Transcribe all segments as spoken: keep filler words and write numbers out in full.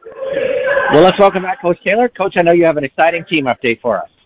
Well, let's welcome back Coach Taylor. Coach, I know you have an exciting team update for us.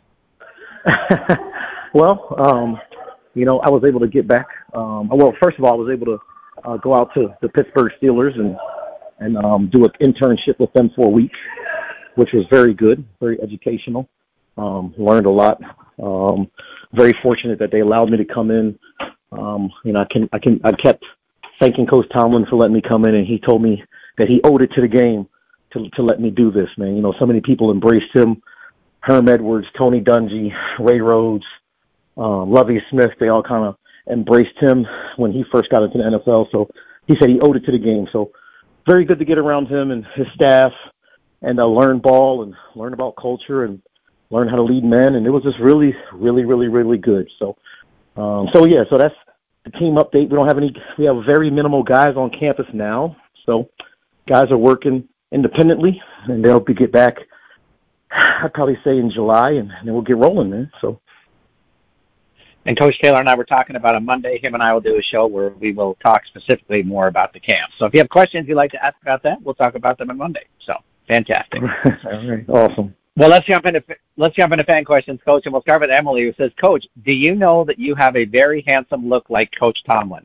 well, um, you know, I was able to get back. Um, well, first of all, I was able to uh, go out to the Pittsburgh Steelers and and um, do an internship with them for a week, which was very good, very educational. Um, learned a lot. Um, very fortunate that they allowed me to come in. Um, you know, I can I can I kept thanking Coach Tomlin for letting me come in, and he told me that he owed it to the game to to let me do this, man. You know, so many people embraced him. Herm Edwards, Tony Dungy, Ray Rhodes, um, Lovie Smith, they all kind of embraced him when he first got into the N F L. So he said he owed it to the game. So very good to get around him and his staff and uh, learn ball and learn about culture and learn how to lead men. And it was just really, really, really, really good. So, um, so yeah, so that's the team update. We don't have any, we have very minimal guys on campus now. So guys are working independently and they'll be get back, I'd probably say in July, and then we'll get rolling, man. So. And Coach Taylor and I were talking about on Monday. Him and I will do a show where we will talk specifically more about the camp. So if you have questions you'd like to ask about that, we'll talk about them on Monday. So fantastic. All right, awesome. Well, let's jump into let's jump into fan questions, Coach, and we'll start with Emily, who says, "Coach, do you know that you have a very handsome look like Coach Tomlin?"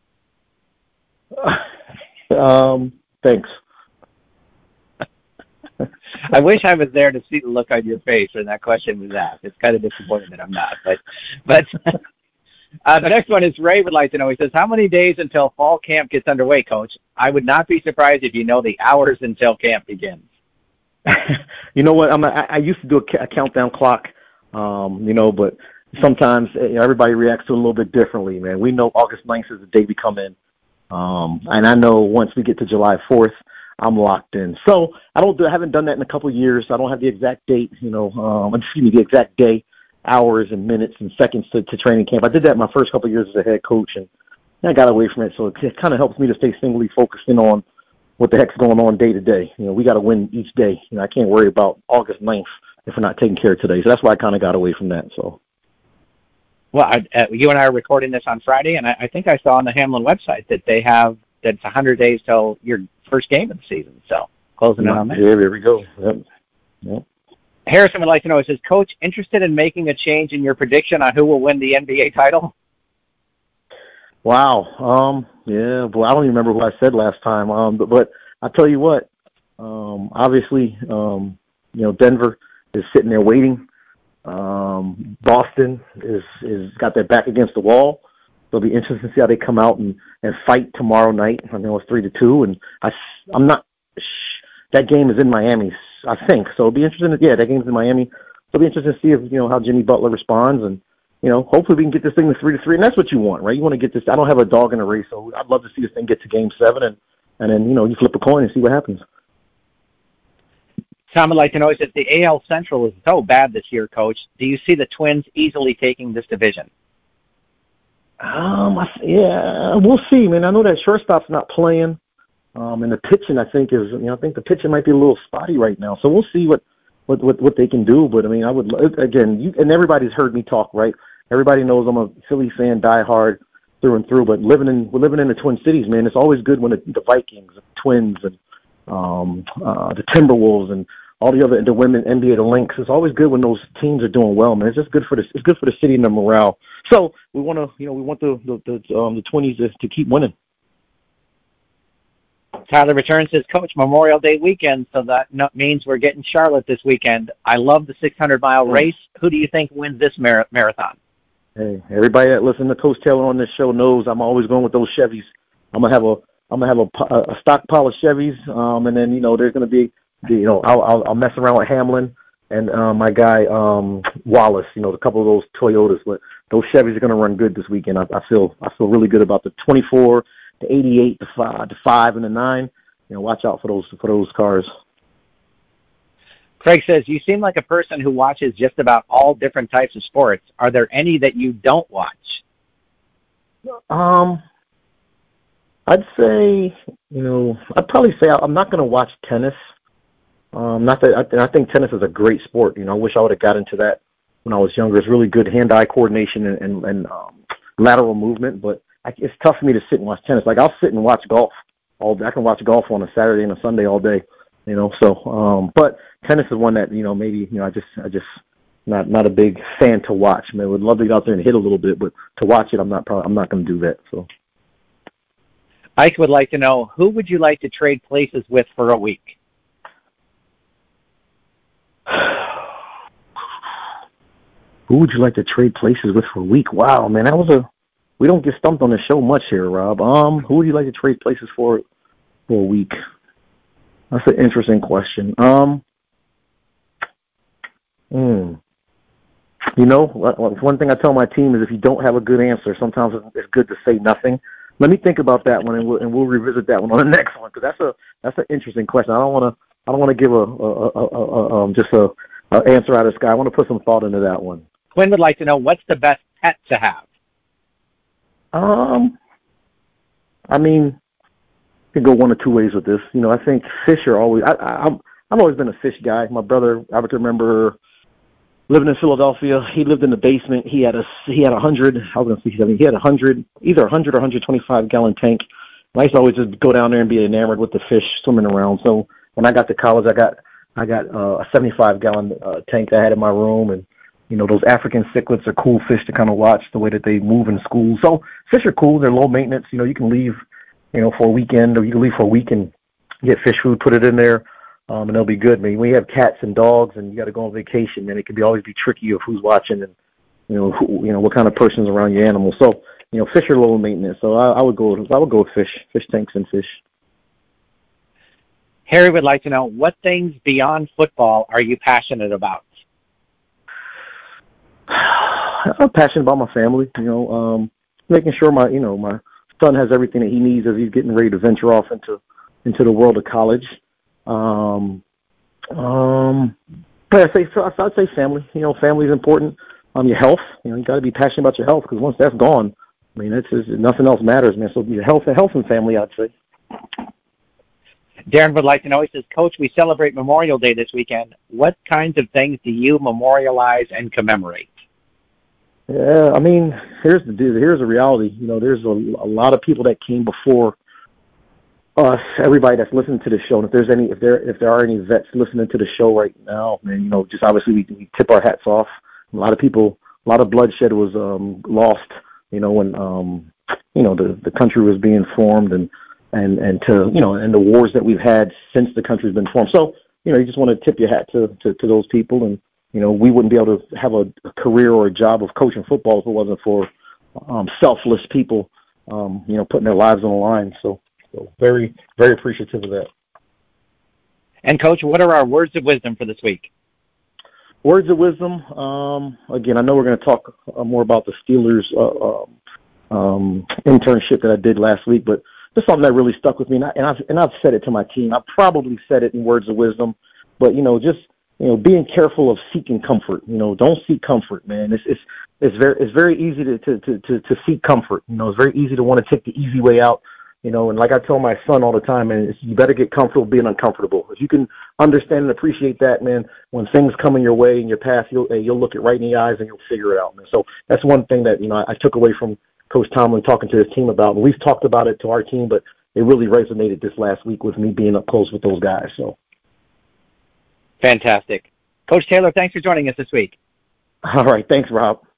um, thanks. I wish I was there to see the look on your face when that question was asked. It's kind of disappointing that I'm not. But but uh, the next one is Ray would like to know. He says, how many days until fall camp gets underway, Coach? I would not be surprised if you know the hours until camp begins. You know what? I'm a, I used to do a, a countdown clock, um, you know, but sometimes you know, everybody reacts to it a little bit differently, man. We know August ninth is the day we come in. Um, and I know once we get to July fourth, I'm locked in. So I don't do, I haven't done that in a couple of years. I don't have the exact date, you know, um, excuse me, the exact day, hours and minutes and seconds to, to training camp. I did that my first couple of years as a head coach, and I got away from it. So it, it kind of helps me to stay singly focused in on what the heck's going on day to day. You know, we got to win each day. You know, I can't worry about August ninth if we're not taking care of today. So that's why I kind of got away from that. So. Well, I, uh, you and I are recording this on Friday, and I, I think I saw on the Hamlin website that they have that it's one hundred days till your first game of the season. So closing in on that. Yeah, there we go. Yep. Yep. Harrison would like to know, is his coach interested in making a change in your prediction on who will win the N B A title? Wow. Um, yeah, boy, I don't even remember what I said last time. Um, but, but I tell you what, um, obviously, um, you know, Denver is sitting there waiting. Um, Boston is, is got their back against the wall. It'll be interesting to see how they come out and, and fight tomorrow night. I know it's three to two, and I, I'm not. That game is in Miami, I think. So it'll be interesting. To, yeah, that game's in Miami. It'll be interesting to see if you know how Jimmy Butler responds, and you know, hopefully we can get this thing to three to three, and that's what you want, right? You want to get this. I don't have a dog in the race, so I'd love to see this thing get to game seven, and and then you know you flip a coin and see what happens. Tom would like to know, is that the A L Central is so bad this year, Coach. Do you see the Twins easily taking this division? Um, I, yeah, we'll see, man. I know that shortstop's not playing, um, and the pitching I think is, you know, I think the pitching might be a little spotty right now. So we'll see what, what, what, what they can do. But I mean, I would again, you and everybody's heard me talk, right? Everybody knows I'm a Philly fan, die hard through and through. But living in we're living in the Twin Cities, man. It's always good when the, the Vikings, the Twins, and um, uh, the Timberwolves, and all the other the women N B A, the Lynx. It's always good when those teams are doing well, man. It's just good for the it's good for the city and the morale. So we want to, you know, we want the the the, um, the twenties to, to keep winning. Tyler returns his Coach Memorial Day weekend, so that means we're getting Charlotte this weekend. I love the six hundred mile race. Who do you think wins this mar- marathon? Hey, everybody that listens to Coach Taylor on this show knows I'm always going with those Chevys. I'm gonna have a I'm gonna have a, a stockpile of Chevys, um, and then you know there's gonna be, you know, I'll I'll, I'll mess around with Hamlin and uh, my guy um, Wallace. You know, a couple of those Toyotas, but those Chevys are gonna run good this weekend. I, I feel I feel really good about the twenty-four, the eighty-eight, the five, the five, and the nine. You know, watch out for those for those cars. Craig says, you seem like a person who watches just about all different types of sports. Are there any that you don't watch? Um, I'd say, you know, I'd probably say I'm not going to watch tennis. Um, not that I, I think tennis is a great sport. You know, I wish I would have got into that when I was younger. It's really good hand-eye coordination and, and, and um, lateral movement, but I, it's tough for me to sit and watch tennis. Like, I'll sit and watch golf all day. I can watch golf on a Saturday and a Sunday all day. You know, so um, but tennis is one that you know maybe you know I just I just not not a big fan to watch. I mean, I would love to get out there and hit a little bit, but to watch it, I'm not probably I'm not going to do that. So. Ike would like to know, who would you like to trade places with for a week? Who would you like to trade places with for a week? Wow, man, that was a. We don't get stumped on the show much here, Rob. Um, who would you like to trade places for for a week? That's an interesting question. Um, hmm. You know, one thing I tell my team is if you don't have a good answer, sometimes it's good to say nothing. Let me think about that one, and we'll, and we'll revisit that one on the next one because that's a that's an interesting question. I don't want to I don't want to give a, a, a, a, a um, just a, a answer out of the sky. I want to put some thought into that one. Quinn would like to know, what's the best pet to have? Um, I mean, you can go one or two ways with this. You know, I think fish are always. I, I, I'm I've always been a fish guy. My brother, I can remember living in Philadelphia. He lived in the basement. He had a he had a hundred. I was gonna say seventy. He had a hundred, either a hundred or one hundred twenty-five gallon tank. And I used to always just go down there and be enamored with the fish swimming around. So when I got to college, I got I got uh, a seventy-five gallon uh, tank that I had in my room, and you know those African cichlids are cool fish to kind of watch the way that they move in school. So fish are cool. They're low maintenance. You know, you can leave, you know, for a weekend, or you can leave for a week and get fish food, put it in there. Um, and they'll be good. I mean, we have cats and dogs, and you got to go on vacation, and it can be always be tricky of who's watching, and you know, who, you know, what kind of person's around your animal. So, you know, fish are low maintenance. So I, I would go, I would go with fish, fish tanks and fish. Harry would like to know, what things beyond football are you passionate about? I'm passionate about my family. You know, um, making sure my, you know, my son has everything that he needs as he's getting ready to venture off into into the world of college. Um, um, but I say, so I'd say family. You know, family is important. Um, your health. You know, you got to be passionate about your health because once that's gone, I mean, it's just, nothing else matters, man. So your health, health and family, I'd say. Darren would like to know. He says, Coach, we celebrate Memorial Day this weekend. What kinds of things do you memorialize and commemorate? Yeah, I mean, here's the here's the reality. You know, there's a, a lot of people that came before us, everybody that's listening to the show, and if there's any, if there, if there are any vets listening to the show right now, man, you know, just obviously we, we tip our hats off. A lot of people, a lot of bloodshed was um, lost, you know, when um, you know the the country was being formed, and and and to you know, and the wars that we've had since the country's been formed. So you know, you just want to tip your hat to to, to those people, and you know, we wouldn't be able to have a career or a job of coaching football if it wasn't for um, selfless people, um, you know, putting their lives on the line. So. So very, very appreciative of that. And, Coach, what are our words of wisdom for this week? Words of wisdom, um, again, I know we're going to talk uh, more about the Steelers uh, um, internship that I did last week, but just something that really stuck with me, and, I, and, I've, and I've said it to my team. I've probably said it in words of wisdom, but, you know, just, you know, being careful of seeking comfort. You know, don't seek comfort, man. It's, it's, it's, very, it's very easy to, to, to, to, to seek comfort. You know, it's very easy to want to take the easy way out. You know, and like I tell my son all the time, man, you better get comfortable being uncomfortable. If you can understand and appreciate that, man, when things come in your way in your path, you'll you'll look it right in the eyes and you'll figure it out, man. So that's one thing that, you know, I took away from Coach Tomlin talking to his team about. And we've talked about it to our team, but it really resonated this last week with me being up close with those guys. So fantastic. Coach Taylor, thanks for joining us this week. All right. Thanks, Rob.